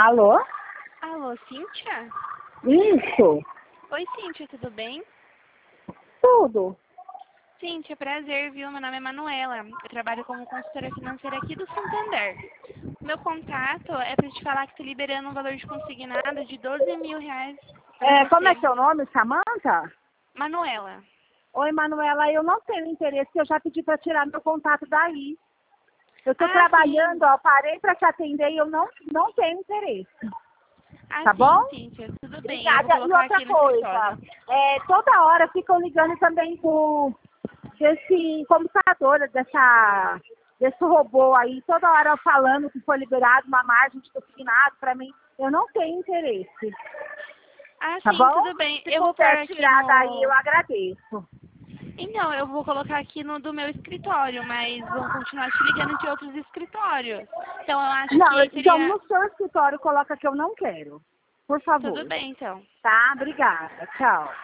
Alô? Alô, Cíntia? Isso. Oi, Cíntia, tudo bem? Tudo. Cíntia, prazer, viu? Meu nome é Manuela. Eu trabalho como consultora financeira aqui do Santander. Meu contato é para te falar que estou liberando um valor de consignado de R$ 12.000 para você. Como é seu nome, Samanta? Manuela. Oi, Manuela, eu não tenho interesse, eu já pedi para tirar meu contato daí. Eu estou trabalhando, sim. ó, parei para te atender e eu não tenho interesse. Tá Sim, bom? Cíntia, tudo bem. Eu vou Obrigada. E colocar outra aqui no escritório. coisa, toda hora ficam ligando também desse computador, desse robô aí, toda hora falando que foi liberado uma margem de consignado para mim. Eu não tenho interesse. Tá Sim, bom? tudo bem. Se Eu vou pôr puder aqui tirar daí, eu no... agradeço. Então, eu vou colocar aqui no do meu escritório, mas vão continuar te ligando de outros escritórios. Então, eu acho Não, que então seria... no seu escritório coloca que eu não quero. Por Tudo favor. bem, então. Tá? Obrigada. Tchau.